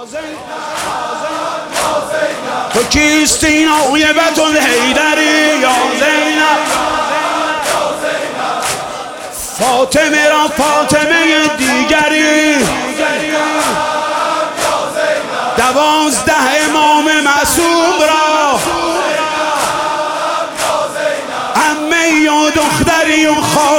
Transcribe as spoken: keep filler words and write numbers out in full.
تو کیستی نوی بتون حیدری یا زینب، فاطمه را فاطمه دیگری، دوازده امام معصوم را عمه و دختری و خواهری.